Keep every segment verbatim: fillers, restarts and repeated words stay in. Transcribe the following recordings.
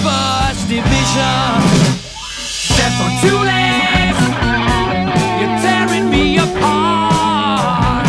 first division. Steps on two legs, you're tearing me apart.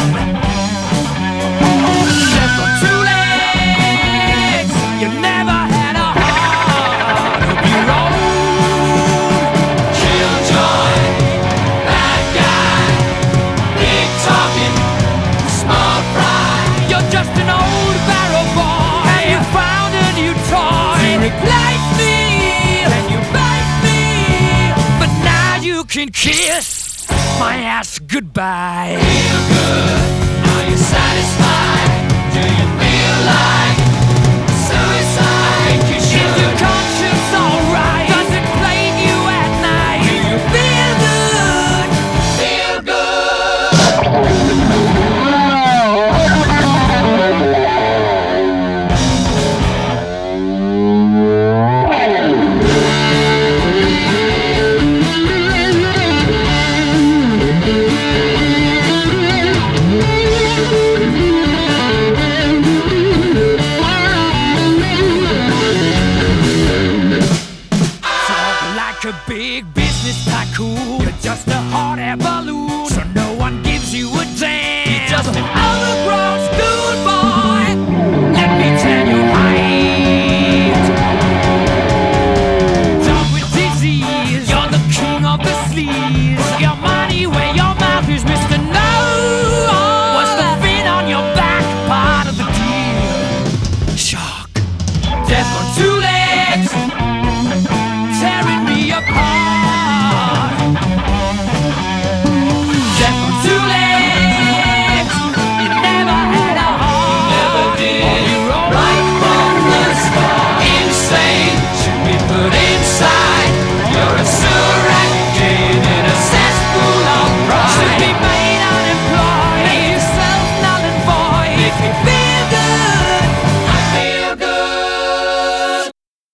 Steps on two legs, you never had a heart of your own. Killjoy, bad guy, big talking, small fry. You're just an old barrel boy, and you found a new toy to replace me. Can you bite me? But now you can kiss my ass goodbye. Feel good, are you satisfied? Do you feel like suicide? Is your conscience alright? Does it plague you at night? Do you feel good? Feel good. Talk like a big business tycoon. You're just a hot air balloon.